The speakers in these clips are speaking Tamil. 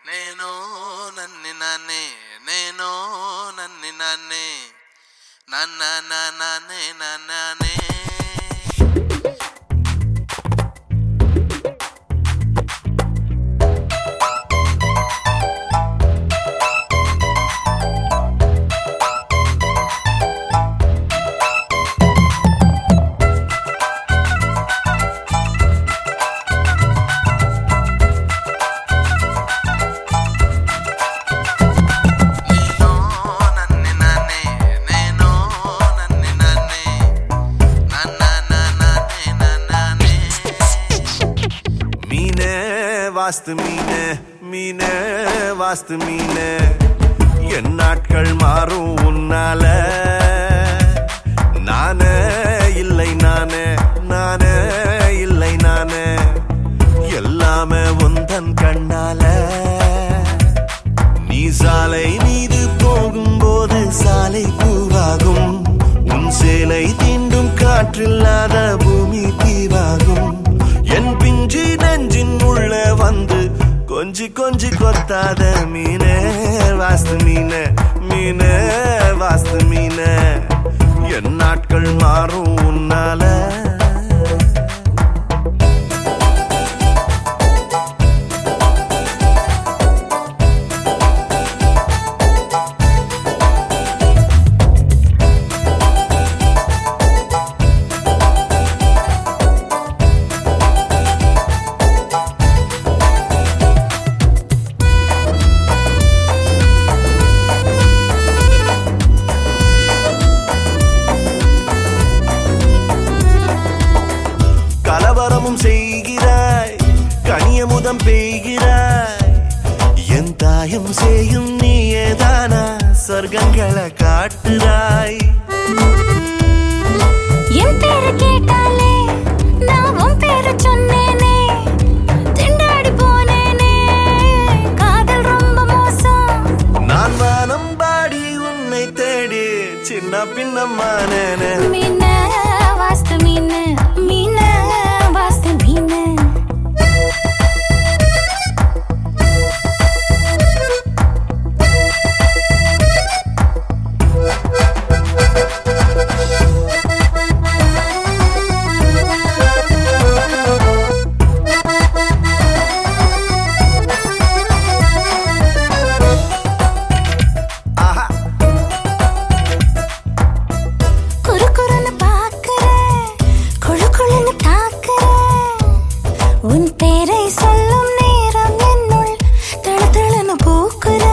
నేను నన్ని నాన్నే నేను నన్ని నాన్నే నన్న నాన్నే నాన్నే வாஸ்து மீனே மீனே வாஸ்து மீனே என் நாட்கள் மாறும் உன்னால நானே இல்லை நானே நானே இல்லை நானே எல்லாமே உந்தன் கண்ணால நீ சாலை மீது போகும்போது சாலை பூவாகும் உன் சேலை தீண்டும் காற்றில்லாத பூமி தீவாகும் என் பிஞ்சு நெஞ்சின் உள்ள வந்து கொஞ்சி கொஞ்சி கொத்தாத மீனே வாஸ்து மீனே மீனே வாஸ்து மீனே என் நாட்கள் மாறும் உன்னால கலவரமும் செய்கிறாய் கனியமுதம் பெய்கிறாய் என் தாயும் செய்யும் நீயேதானா சொர்க்கங்களை காட்டுறாய் என் பேரு கேட்டாலே நான் உன் பேரு சொன்னேனே திண்டாடி போனேனே காதல் ரொம்ப மோசம் நான் வானம் பாடி உன்னை தேடி சின்ன பின்னம்மானேனே மீனே வாஸ்து மீனே மீனே வாஸ்து மீனே உன் பேரை சொல்லும் நேரம் என்னுள் தளதளன்னு பூக்குற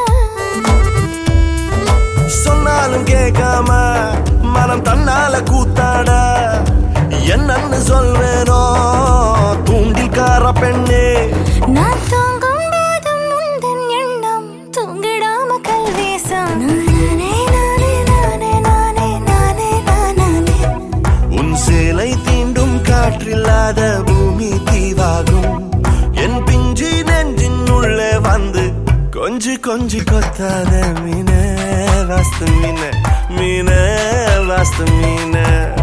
சொன்னாலும் கேட்காம மனம் தன்னால கூத்தாட என்னன்னு சொல்வேனோ தூண்டில்கார பெண்ணே நான் தூங்கும் போதும் முந்தன் எண்ணம் தூங்கிடாம கல்வேசம் நானே நானே நானே நானே நானே நானே உன் சேலை தீண்டும் காற்றில்லாத பூமி தீவாகும் என் பிஞ்சு நெஞ்சின் உள்ளே வந்து கொஞ்சி கொஞ்சி கொத்தாத மீனே வாஸ்து மீனே மீனே வாஸ்து மீனே